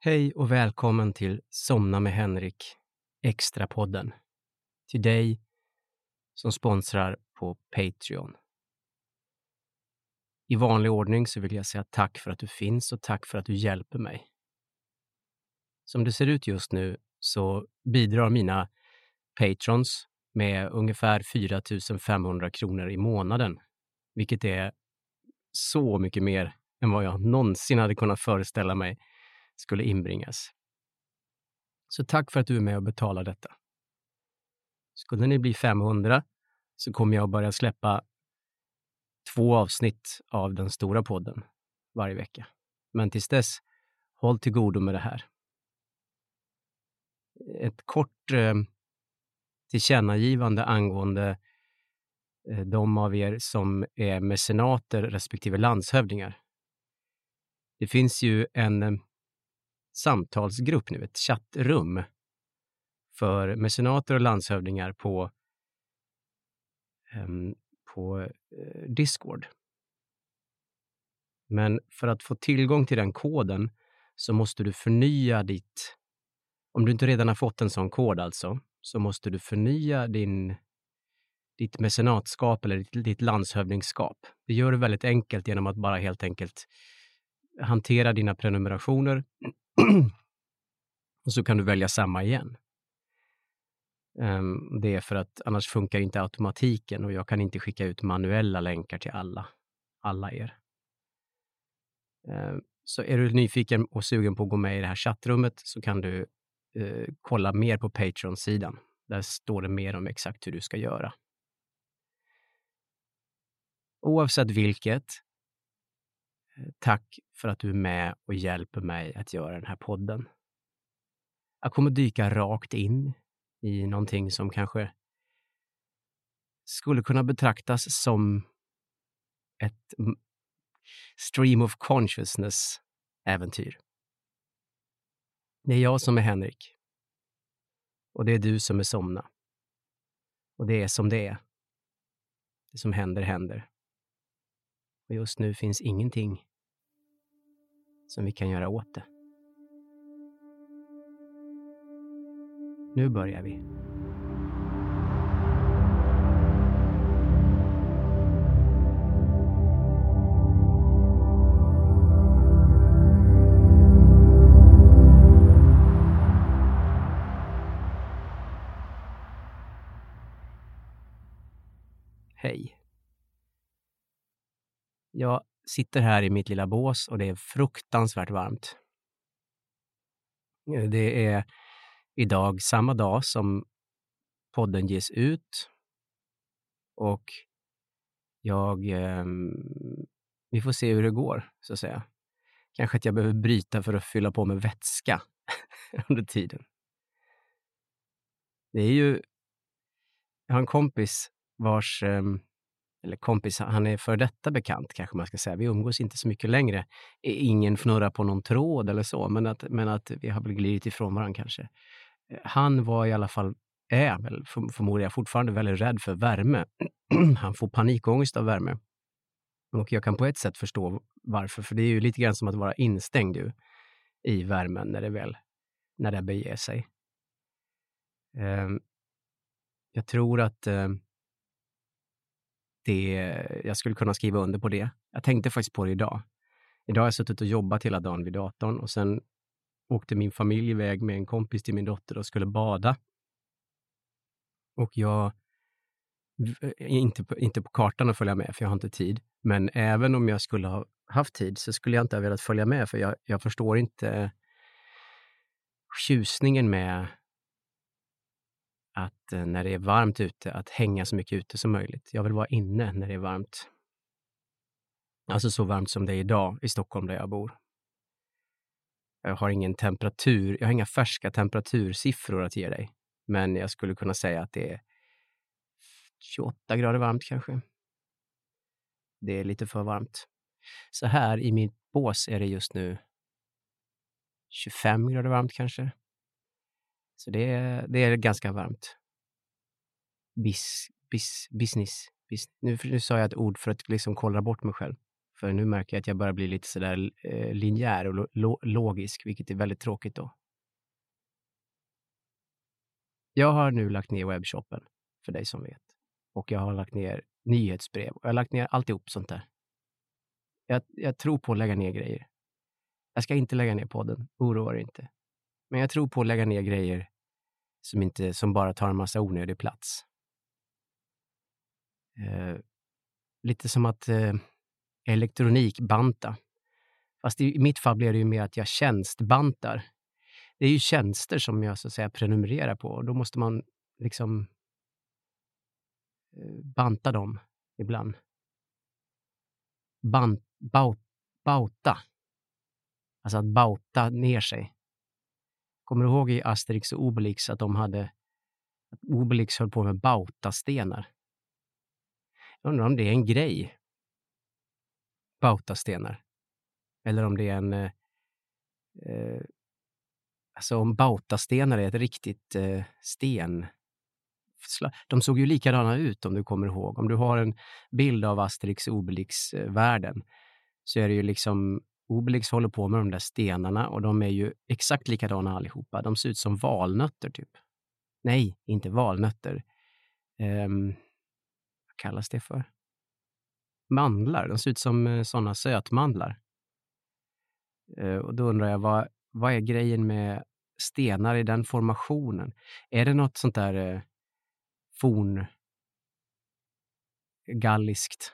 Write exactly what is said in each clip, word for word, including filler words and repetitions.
Hej och välkommen till Somna med Henrik, Extra-podden. Till dig som sponsrar på Patreon. I vanlig ordning så vill jag säga tack för att du finns och tack för att du hjälper mig. Som det ser ut just nu så bidrar mina patrons med ungefär fyra tusen femhundra kronor i månaden. Vilket är så mycket mer än vad jag någonsin hade kunnat föreställa mig skulle inbringas. Så tack för att du är med och betalar detta. Skulle ni bli femhundra så kommer jag att börja släppa två avsnitt av den stora podden varje vecka. Men tills dess, håll till godo med det här. Ett kort eh, tillkännagivande angående eh, de av er som är mecenater respektive landshövdingar. Det finns ju en eh, samtalsgrupp nu, ett chattrum för mecenater och landshövdingar på, um, på uh, Discord. Men för att få tillgång till den koden så måste du förnya ditt, om du inte redan har fått en sån kod alltså, så måste du förnya din, ditt mecenatskap eller ditt, ditt landshövdingskap. Det gör det väldigt enkelt genom att bara helt enkelt hantera dina prenumerationer och så kan du välja samma igen. Um, det är för att annars funkar inte automatiken och jag kan inte skicka ut manuella länkar till alla, alla er. Um, så är du nyfiken och sugen på att gå med i det här chattrummet så kan du uh, kolla mer på Patreon-sidan. Där står det mer om exakt hur du ska göra. Oavsett vilket, tack för att du är med och hjälper mig att göra den här podden. Jag kommer dyka rakt in i någonting som kanske skulle kunna betraktas som ett stream of consciousness-äventyr. Det är jag som är Henrik. Och det är du som är Somna. Och det är som det är. Det som händer, händer. Och just nu finns ingenting som vi kan göra åt det. Nu börjar vi. Hej. Jag sitter här i mitt lilla bås och det är fruktansvärt varmt. Det är idag samma dag som podden ges ut och jag eh, vi får se hur det går så att säga. Kanske att jag behöver bryta för att fylla på med vätska under tiden. Det är ju jag har en kompis vars eh, eller kompis, han är för detta bekant kanske man ska säga. Vi umgås inte så mycket längre. Ingen fnurrar på någon tråd eller så, men att, men att vi har väl glidit ifrån varandra kanske. Han var i alla fall, är väl för, förmodligen fortfarande väldigt rädd för värme. Han får panikångest av värme. Och jag kan på ett sätt förstå varför, för det är ju lite grann som att vara instängd ju, i värmen när det väl, när det beger sig. Um, jag tror att um, det, jag skulle kunna skriva under på det. Jag tänkte faktiskt på det idag. Idag har jag suttit och jobbat hela dagen vid datorn och sen åkte min familj iväg med en kompis till min dotter och skulle bada. Och jag inte på, inte på kartan att följa med för jag har inte tid. Men även om jag skulle ha haft tid så skulle jag inte ha velat följa med för jag, jag förstår inte tjusningen med att när det är varmt ute, att hänga så mycket ute som möjligt. Jag vill vara inne när det är varmt. Alltså så varmt som det är idag i Stockholm där jag bor. Jag har ingen temperatur, jag har inga färska temperatursiffror att ge dig. Men jag skulle kunna säga att det är tjugoåtta grader varmt kanske. Det är lite för varmt. Så här i mitt bås är det just nu tjugofem grader varmt kanske. Så det är, det är ganska varmt. Bis, bis, business. Bis, nu, nu sa jag ett ord för att liksom kolla bort mig själv. För nu märker jag att jag börjar bli lite sådär eh, linjär och lo- lo- logisk, vilket är väldigt tråkigt då. Jag har nu lagt ner webbshoppen, för dig som vet. Och jag har lagt ner nyhetsbrev. Och jag har lagt ner alltihop sånt där. Jag, jag tror på att lägga ner grejer. Jag ska inte lägga ner podden, oroa dig inte. Men jag tror på att lägga ner grejer som, inte, som bara tar en massa onödig plats. Eh, lite som att eh, elektronikbanta. Fast i, i mitt fall blir det ju mer att jag tjänstbantar. Det är ju tjänster som jag så att säga prenumererar på. Och då måste man liksom eh, banta dem ibland. Bant, baut, bauta. Alltså att bauta ner sig. Kommer du ihåg i Asterix och Obelix att de hade att Obelix höll på med bautastenar? Jag undrar om det är en grej. Bautastenar. Eller om det är en eh, eh, alltså om bautastenar är ett riktigt eh, sten. De såg ju likadana ut om du kommer ihåg. Om du har en bild av Asterix och Obelix-världen så är det ju liksom Obelix håller på med de där stenarna och de är ju exakt likadana allihopa. De ser ut som valnötter typ. Nej, inte valnötter. Um, vad kallas det för? Mandlar. De ser ut som uh, sådana sötmandlar. Uh, och då undrar jag, vad, vad är grejen med stenar i den formationen? Är det något sånt där uh, forn galliskt?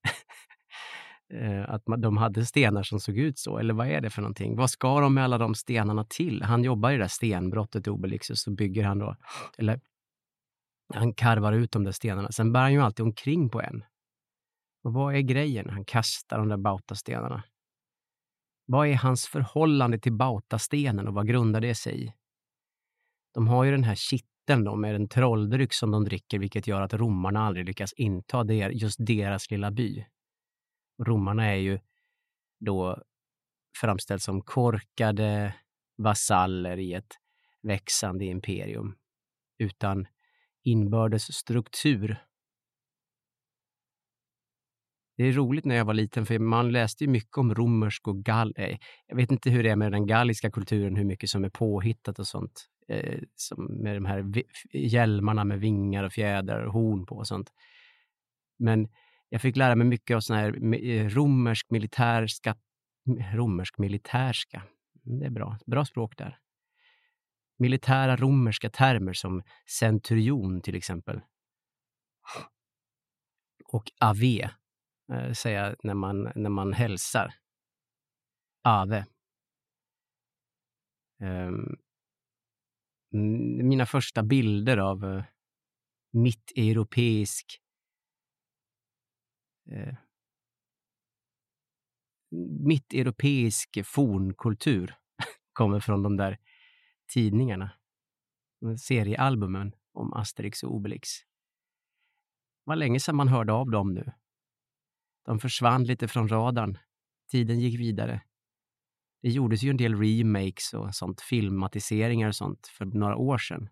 Att man, de hade stenar som såg ut så, eller vad är det för någonting? Vad ska de med alla de stenarna till? Han jobbar i det där stenbrottet i Obelix och så bygger han då, eller han karvar ut de där stenarna. Sen bär han ju alltid omkring på en. Och vad är grejen? Han kastar de där bautastenarna. Vad är hans förhållande till bautastenen och vad grundar det sig i? De har ju den här kitteln då med en trolldryck som de dricker, vilket gör att romarna aldrig lyckas inta der, just deras lilla by. Romarna är ju då framställs som korkade vasaller i ett växande imperium utan inbördes struktur. Det är roligt när jag var liten för man läste ju mycket om romersk och gall... Eh, jag vet inte hur det är med den galliska kulturen, hur mycket som är påhittat och sånt. Eh, som med de här vi- hjälmarna med vingar och fjädrar och horn på och sånt. Men jag fick lära mig mycket av sån här eh, romersk militärska romersk militärska. Det är bra. Bra språk där. Militära romerska termer som centurion till exempel. Och ave eh, säga när man när man hälsar. Ave. Um, mina första bilder av uh, mitteuropeisk uh, mitteuropeisk fornkultur kommer från de där tidningarna. Seriealbumen om Asterix och Obelix. Det var länge sedan man hörde av dem nu. De försvann lite från radarn. Tiden gick vidare. Det gjordes ju en del remakes och sånt, filmatiseringar och sånt för några år sedan.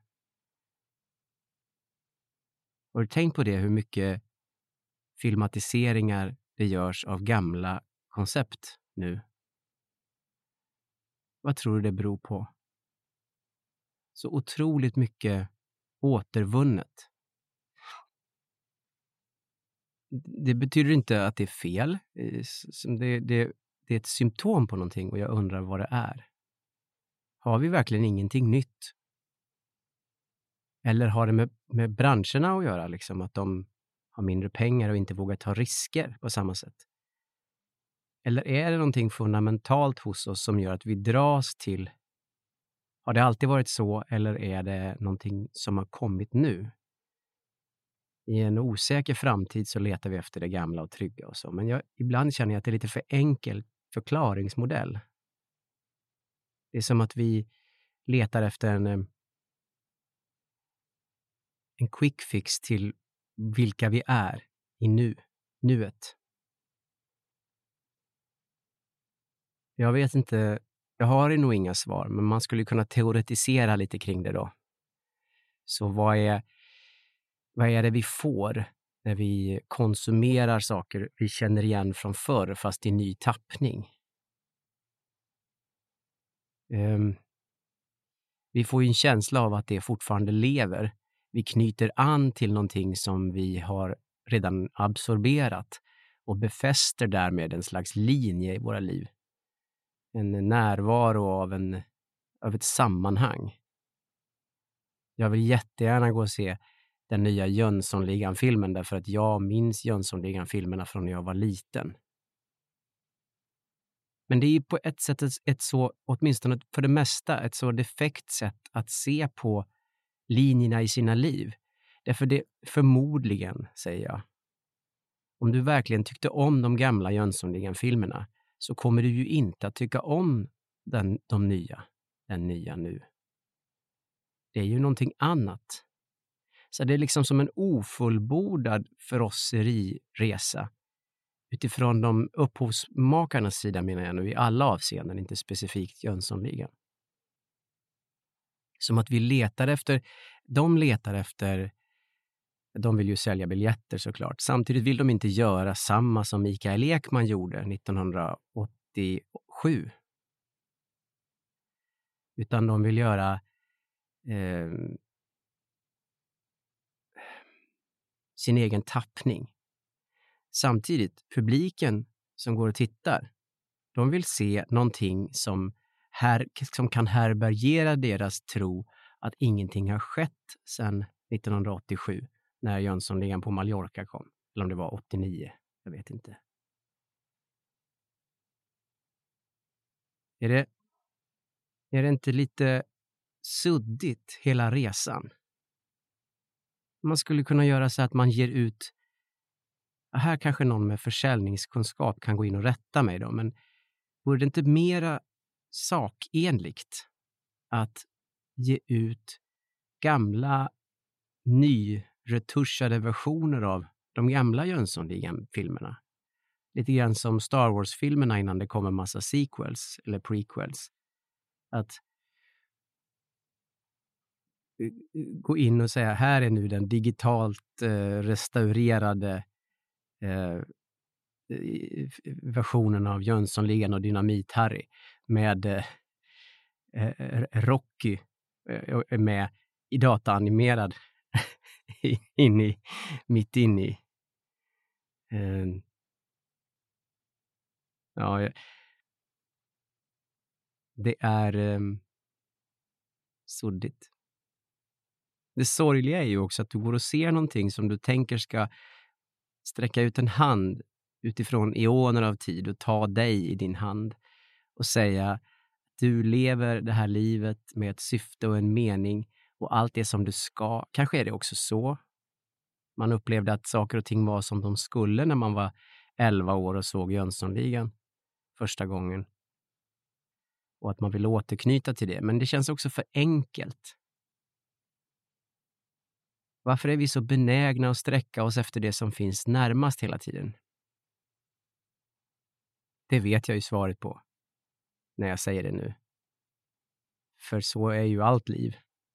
Har du tänkt på det, hur mycket filmatiseringar det görs av gamla koncept nu? Vad tror du det beror på? Så otroligt mycket återvunnet. Det betyder inte att det är fel. Det, det, det är ett symptom på någonting och jag undrar vad det är. Har vi verkligen ingenting nytt? Eller har det med, med branscherna att göra? Liksom, att de har mindre pengar och inte vågar ta risker på samma sätt? Eller är det någonting fundamentalt hos oss som gör att vi dras till... Har det alltid varit så eller är det någonting som har kommit nu? I en osäker framtid så letar vi efter det gamla och trygga och så. Men jag, ibland känner jag att det är lite för enkel förklaringsmodell. Det är som att vi letar efter en, en quick fix till vilka vi är i nu, nuet. Jag vet inte, jag har nog inga svar, men man skulle kunna teoretisera lite kring det då. Så vad är, vad är det vi får När vi konsumerar saker vi känner igen från förr fast i ny tappning. Um, vi får ju en känsla av att det fortfarande lever. Vi knyter an till någonting som vi har redan absorberat och befäster därmed en slags linje i våra liv. En närvaro av, en, av ett sammanhang. Jag vill jättegärna gå och se den nya Jönssonligan-filmen därför att jag minns Jönssonligan-filmerna från när jag var liten. Men det är på ett sätt ett, ett så, åtminstone för det mesta, ett så defekt sätt att se på linjerna i sina liv. Därför det förmodligen, säger jag, om du verkligen tyckte om de gamla Jönssonligan-filmerna så kommer du ju inte att tycka om den, de nya, den nya nu. Det är ju någonting annat. Så det är liksom som en ofullbordad förrosseriresa. Utifrån de upphovsmakarnas sida menar jag nu i alla avseenden, inte specifikt Jönssonligan. Som att vi letar efter, de letar efter, de vill ju sälja biljetter såklart. Samtidigt vill de inte göra samma som Mikael Ekman gjorde nittonhundraåttiosju. Utan de vill göra eh, sin egen tappning. Samtidigt, publiken som går och tittar, de vill se någonting som, här, som kan härbärgera deras tro att ingenting har skett sedan nittonhundraåttiosju när Jönssonligan på Mallorca kom. Eller om det var åttionio, jag vet inte. Är det, är det inte lite suddigt hela resan? Man skulle kunna göra så att man ger ut, här kanske någon med försäljningskunskap kan gå in och rätta mig då, men vore det inte mera sakenligt att ge ut gamla nyretuschade versioner av de gamla Jönssonligan-filmerna? Lite grann som Star Wars-filmerna innan det kommer massa sequels eller prequels. Att gå in och säga, här är nu den digitalt eh, restaurerade eh, versionen av Jönssonligan och Dynamit-Harry med eh, Rocky eh, med i dataanimerad in i, mitt in i. Eh, ja, det är eh, suddigt. Det sorgliga är ju också att du går och ser någonting som du tänker ska sträcka ut en hand utifrån eoner av tid och ta dig i din hand och säga du lever det här livet med ett syfte och en mening och allt det som du ska. Kanske är det också så. Man upplevde att saker och ting var som de skulle när man var elva år och såg Jönssonligan första gången. Och att man vill återknyta till det. Men det känns också för enkelt. Varför är vi så benägna att sträcka oss efter det som finns närmast hela tiden? Det vet jag ju svaret på när jag säger det nu. För så är ju allt liv.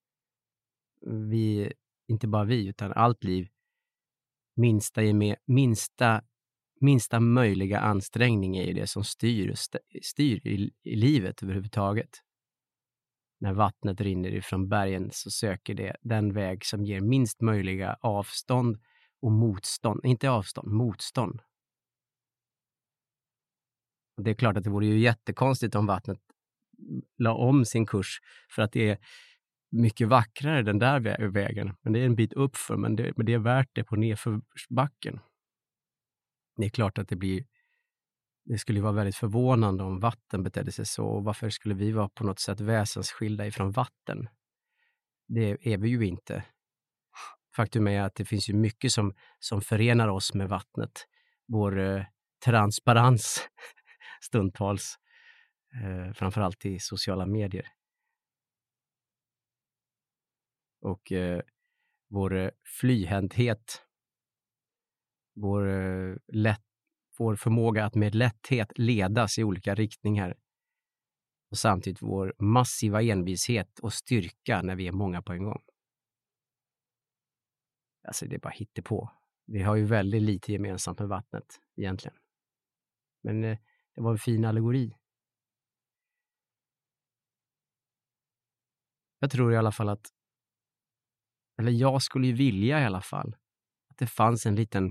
Vi, inte bara vi, utan allt liv minsta, med, minsta, minsta möjliga ansträngning är ju det som styr, styr i, i livet överhuvudtaget. När vattnet rinner ifrån bergen så söker det den väg som ger minst möjliga avstånd och motstånd. Inte avstånd, motstånd. Och det är klart att det vore ju jättekonstigt om vattnet la om sin kurs för att det är mycket vackrare den där vägen. Men det är en bit uppför, men det, men det är värt det på nerför backen. Det är klart att det blir, det skulle vara väldigt förvånande om vatten betedde sig så. Och varför skulle vi vara på något sätt väsensskilda ifrån vatten? Det är vi ju inte. Faktum är att det finns ju mycket som, som förenar oss med vattnet. Vår eh, transparens stundtals. Eh, framförallt i sociala medier. Och eh, vår eh, flyhänthet. Vår, eh, lätt, vår förmåga att med lätthet ledas i olika riktningar. Och samtidigt vår massiva envishet och styrka när vi är många på en gång. Alltså det är bara hittepå. Vi har ju väldigt lite gemensamt med vattnet egentligen. Men eh, det var en fin allegori. Jag tror i alla fall att, eller jag skulle ju vilja i alla fall, att det fanns en liten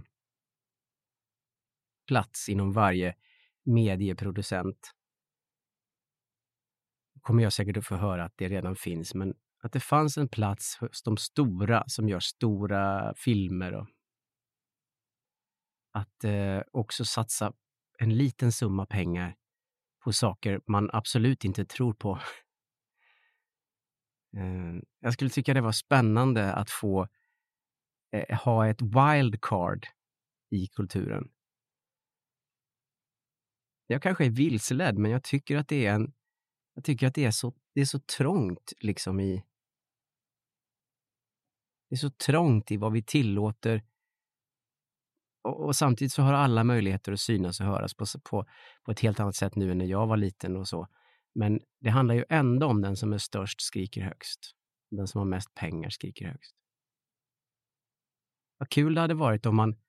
plats inom varje medieproducent. Kommer jag säkert att få höra att det redan finns, men att det fanns en plats hos de stora som gör stora filmer och att eh, också satsa en liten summa pengar på saker man absolut inte tror på. Eh, jag skulle tycka det var spännande att få eh, ha ett wildcard i kulturen. Jag kanske är vilseledd, men jag tycker att det är en, jag tycker att det är så, det är så trångt liksom i, det är så trångt i vad vi tillåter. Och, och samtidigt så har alla möjligheter att synas och höras på, på, på ett helt annat sätt nu än när jag var liten och så. Men det handlar ju ändå om den som är störst skriker högst. Den som har mest pengar skriker högst. Vad kul det hade varit om man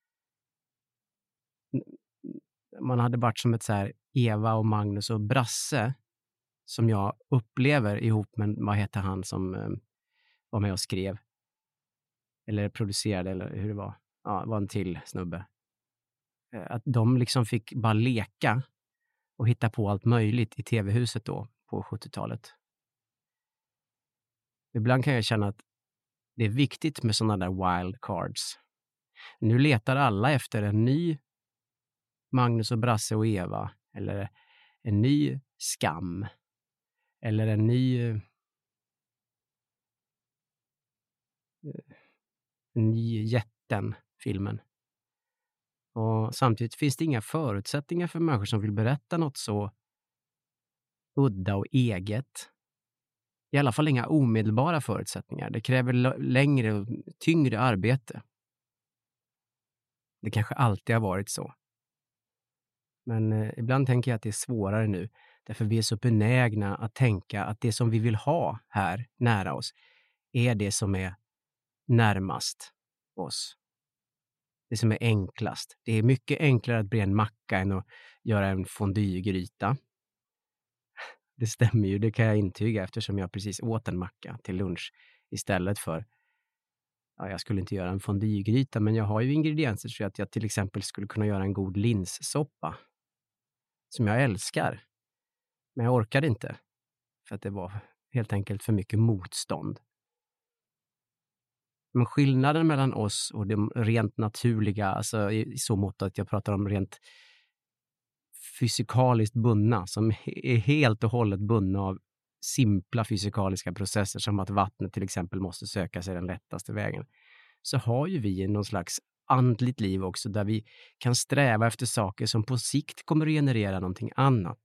man hade varit som ett så här Eva och Magnus och Brasse som jag upplever ihop med, vad heter han som eh, var med och skrev eller producerade eller hur det var. Ja, det var en till snubbe. Eh, Att de liksom fick bara leka och hitta på allt möjligt i tv-huset då på sjuttiotalet. Ibland kan jag känna att det är viktigt med sådana där wild cards. Nu letar alla efter en ny Magnus och Brasse och Eva eller en ny Skam eller en ny eh, en ny Jätten-filmen. Och samtidigt finns det inga förutsättningar för människor som vill berätta något så udda och eget. I alla fall inga omedelbara förutsättningar. Det kräver l- längre och tyngre arbete. Det kanske alltid har varit så. Men eh, ibland tänker jag att det är svårare nu. Därför vi är så benägna att tänka att det som vi vill ha här nära oss är det som är närmast oss. Det som är enklast. Det är mycket enklare att bre en macka än att göra en fondygryta. Det stämmer ju, det kan jag intyga eftersom jag precis åt en macka till lunch istället för, ja, jag skulle inte göra en fondygryta, men jag har ju ingredienser så att jag till exempel skulle kunna göra en god linssoppa som jag älskar. Men jag orkade inte för att det var helt enkelt för mycket motstånd. Men skillnaden mellan oss och det rent naturliga, alltså i så mått att jag pratar om rent fysikaliskt bundna, som är helt och hållet bundna av simpla fysikaliska processer som att vattnet till exempel måste söka sig den lättaste vägen, så har ju vi någon slags andligt liv också där vi kan sträva efter saker som på sikt kommer att generera någonting annat.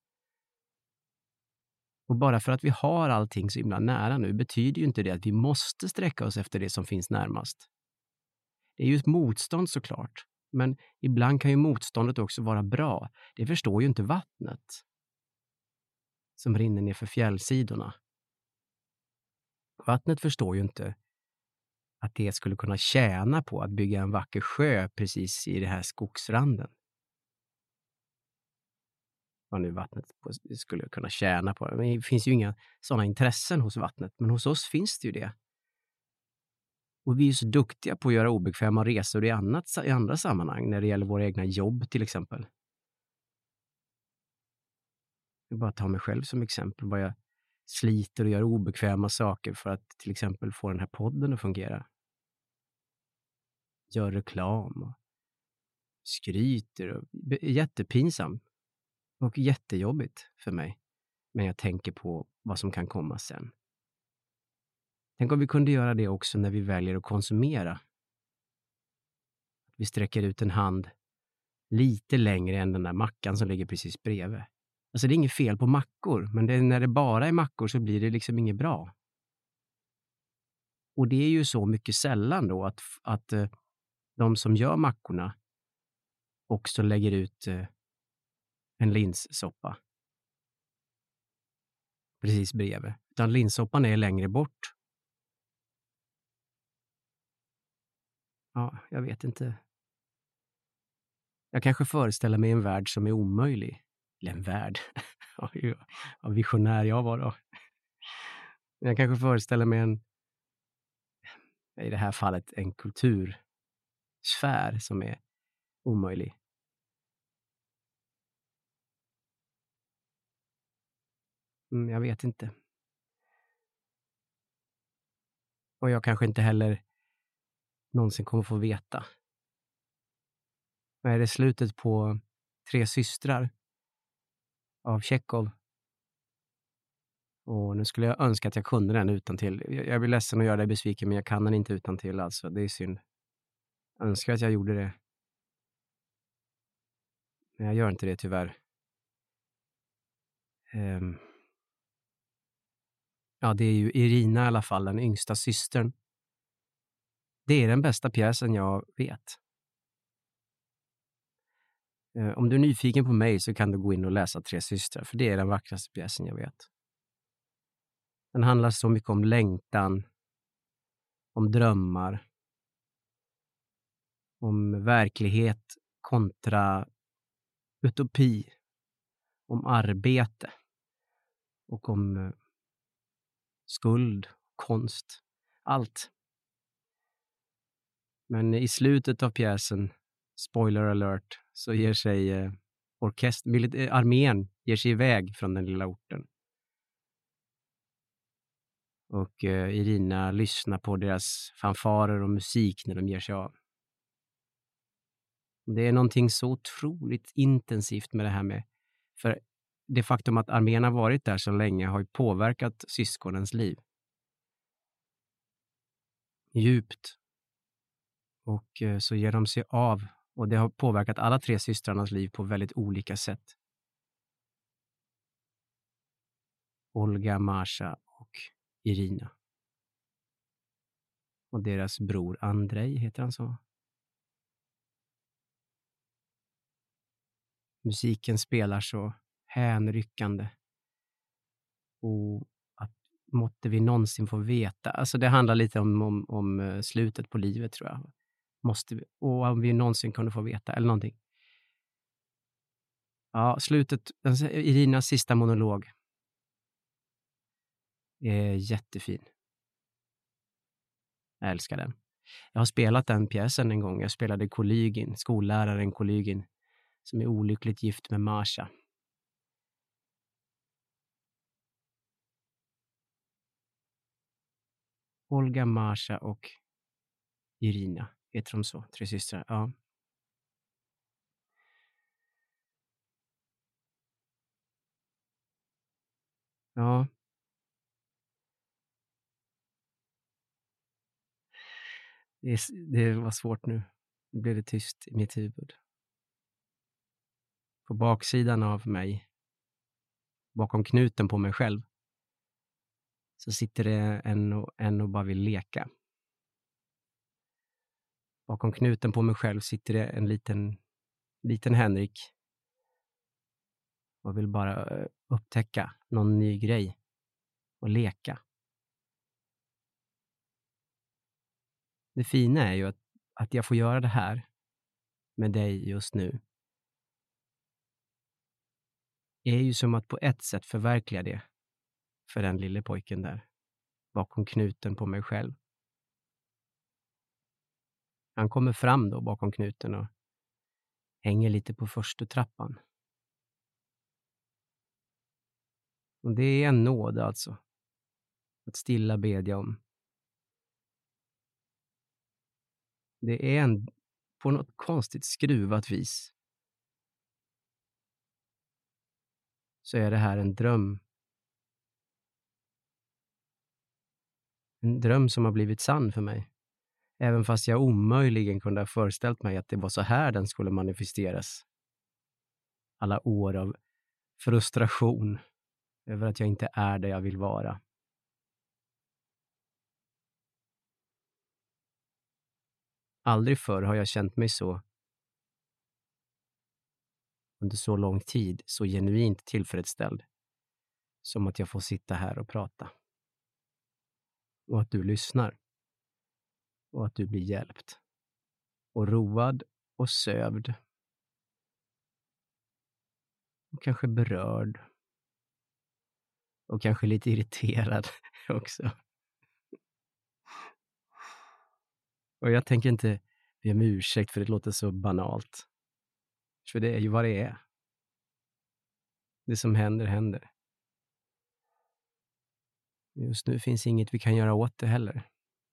Och bara för att vi har allting så himla nära nu betyder ju inte det att vi måste sträcka oss efter det som finns närmast. Det är ju ett motstånd såklart, men ibland kan ju motståndet också vara bra. Det förstår ju inte vattnet som rinner ner för fjällsidorna. Vattnet förstår ju inte att det skulle kunna tjäna på att bygga en vacker sjö precis i det här skogsranden. Vad nu vattnet skulle kunna tjäna på det. Men det finns ju inga sådana intressen hos vattnet, men hos oss finns det ju det. Och vi är så duktiga på att göra obekväma resor i, annat, i andra sammanhang, när det gäller våra egna jobb till exempel. Jag bara tar mig själv som exempel, vad jag sliter och gör obekväma saker för att till exempel få den här podden att fungera. Gör reklam och skryter och jättepinsamt och jättejobbigt för mig. Men jag tänker på vad som kan komma sen. Tänk om vi kunde göra det också när vi väljer att konsumera. Vi sträcker ut en hand lite längre än den där mackan som ligger precis bredvid. Alltså det är inget fel på mackor, men det, när det bara är mackor så blir det liksom inget bra. Och det är ju så mycket sällan då att, att eh, de som gör mackorna också lägger ut eh, en linssoppa precis bredvid. Utan linssoppan är längre bort. Ja, jag vet inte. Jag kanske föreställer mig en värld som är omöjlig. Eller en värld. Ja, ju- vad visionär jag var då. Jag kanske föreställer mig en, i det här fallet, en kultursfär som är omöjlig. Mm, jag vet inte. Och jag kanske inte heller någonsin kommer få veta. Men är det slutet på Tre systrar av Tjechov? Och nu skulle jag önska att jag kunde den utantill. Jag, jag blir ledsen att göra dig besviken, men jag kan den inte utantill alltså. Det är synd. Jag önskar att jag gjorde det. Men jag gör inte det tyvärr. Ehm. Ja, det är ju Irina i alla fall, den yngsta systern. Det är den bästa pjäsen jag vet. Eh, om du är nyfiken på mig så kan du gå in och läsa Tre systrar, för det är den vackraste pjäsen jag vet. Den handlar så mycket om längtan, om drömmar, om verklighet kontra utopi, om arbete och om eh, skuld, konst, allt. Men i slutet av pjäsen, spoiler alert, så ger sig eh, orkest- milit- eh, armén ger sig iväg från den lilla orten. Och eh, Irina lyssnar på deras fanfarer och musik när de ger sig av. Det är någonting så otroligt intensivt med det här med, för det faktum att armén har varit där så länge har ju påverkat syskonens liv. Djupt. Och eh, så ger de sig av. Och det har påverkat alla tre systrarnas liv på väldigt olika sätt. Olga, Masha och Irina. Och deras bror Andrei, heter han så? Musiken spelar så hänryckande. Och att måtte vi någonsin få veta. Alltså det handlar lite om, om, om eh, slutet på livet, tror jag. Måste vi, och om vi någonsin kunde få veta, eller någonting. Ja, slutet, alltså Irinas sista monolog är jättefin. Jag älskar den. Jag har spelat den pjäsen en gång. Jag spelade Kolygin, skolläraren Kolygin, som är olyckligt gift med Masha. Olga, Masha och Irina, heter de så? Tre systrar, ja. Ja. Det, är, det var svårt nu. Nu blev det tyst i mitt huvud. På baksidan av mig, bakom knuten på mig själv, så sitter det en och, en och bara vill leka. Bakom knuten på mig själv sitter det en liten, liten Henrik och vill bara eh, upptäcka någon ny grej och leka. Det fina är ju att, att jag får göra det här med dig just nu. Det är ju som att på ett sätt förverkliga det för den lille pojken där, bakom knuten på mig själv. Han kommer fram då bakom knuten och hänger lite på första trappan. Och det är en nåd alltså, att stilla bedja om. Det är en, på något konstigt skruvat vis, så är det här en dröm. En dröm som har blivit sann för mig. Även fast jag omöjligen kunde ha föreställt mig att det var så här den skulle manifesteras. Alla år av frustration över att jag inte är där jag vill vara. Aldrig förr har jag känt mig så, under så lång tid, så genuint tillfredsställd som att jag får sitta här och prata. Och att du lyssnar. Och att du blir hjälpt. och road och sövd. Och kanske berörd. Och kanske lite irriterad också. Och jag tänker inte be om ursäkt för det låter så banalt. För det är ju vad det är. Det som händer, händer. Just nu finns inget vi kan göra åt det heller.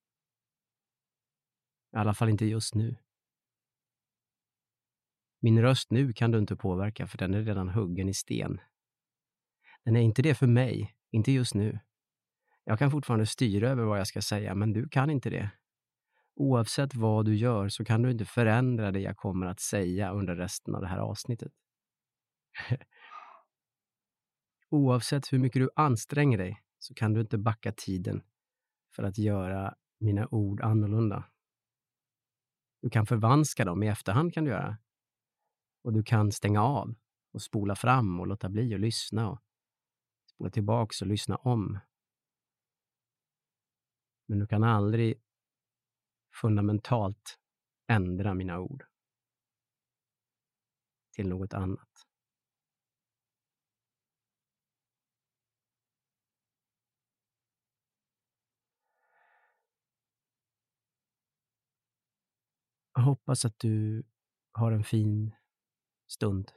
I alla fall inte just nu. Min röst nu kan du inte påverka för den är redan huggen i sten. Den är inte det för mig, inte just nu. Jag kan fortfarande styra över vad jag ska säga, men du kan inte det. Oavsett vad du gör så kan du inte förändra det jag kommer att säga under resten av det här avsnittet. Oavsett hur mycket du anstränger dig så kan du inte backa tiden för att göra mina ord annorlunda. Du kan förvanska dem i efterhand kan du göra. Och du kan stänga av och spola fram och låta bli och lyssna och spola tillbaks och lyssna om. Men du kan aldrig fundamentalt ändra mina ord till något annat. Jag hoppas att du har en fin stund.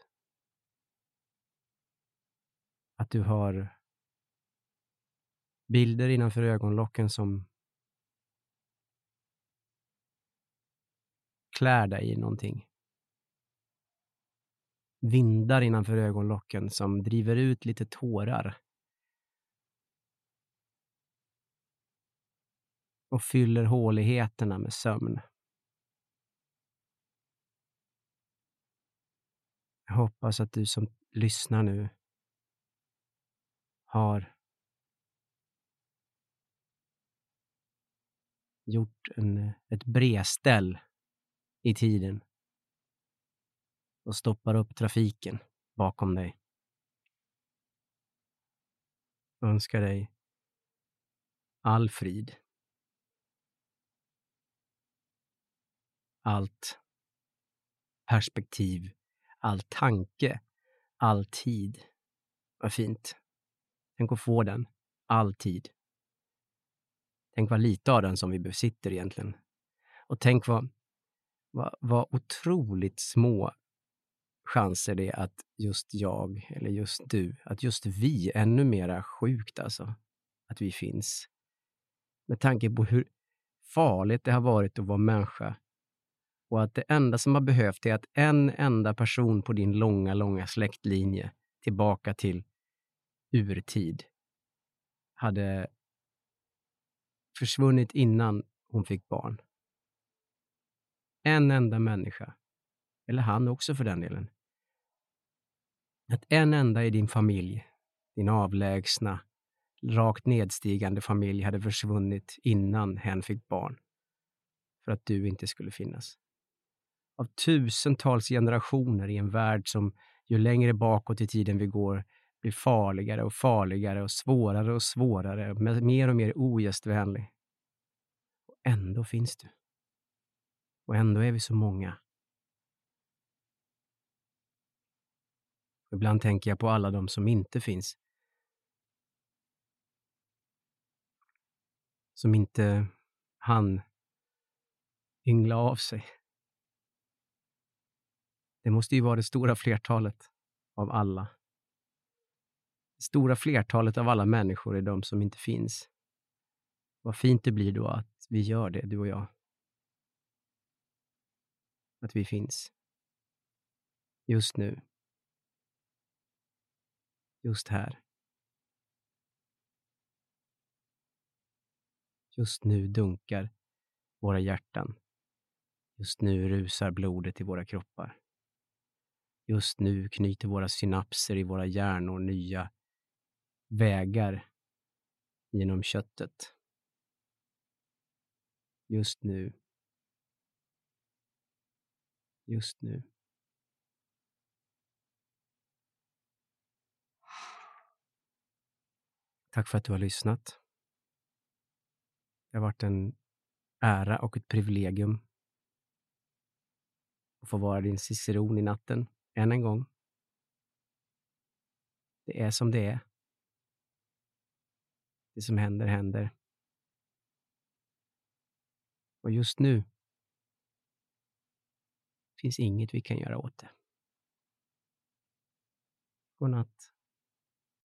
Att du har bilder innanför ögonlocken som klär dig i någonting. Vindar innanför ögonlocken som driver ut lite tårar. Och fyller håligheterna med sömn. Jag hoppas att du som lyssnar nu har gjort en, ett bredställ i tiden och stoppar upp trafiken bakom dig. Jag önskar dig all frid. Allt perspektiv, all tanke, all tid. Vad fint. Tänk att få den, all tid. Tänk vad lite av den som vi besitter egentligen. Och tänk vad, vad, vad otroligt små chanser det är att just jag, eller just du, att just vi, ännu mera sjukt alltså, att vi finns. Med tanke på hur farligt det har varit att vara människa. Och att det enda som har behövt är att en enda person på din långa, långa släktlinje tillbaka till urtid hade försvunnit innan hon fick barn. En enda människa, eller han också för den delen. Att en enda i din familj, din avlägsna, rakt nedstigande familj hade försvunnit innan hen fick barn. För att du inte skulle finnas. Av tusentals generationer i en värld som ju längre bakåt i tiden vi går blir farligare och farligare och svårare och svårare, mer och mer ogästvänlig. Och ändå finns du. Och ändå är vi så många. Ibland tänker jag på alla de som inte finns. Som inte hann yngla av sig. Det måste ju vara det stora flertalet av alla. Det stora flertalet av alla människor är de som inte finns. Vad fint det blir då att vi gör det, du och jag. Att vi finns. Just nu. Just här. Just nu dunkar våra hjärtan. Just nu rusar blodet i våra kroppar. Just nu knyter våra synapser i våra hjärnor nya vägar genom köttet. Just nu. Just nu. Tack för att du har lyssnat. Det har varit en ära och ett privilegium och få vara din ciceron i natten, än en gång. Det är som det är. Det som händer, händer. Och just nu finns inget vi kan göra åt det. God natt.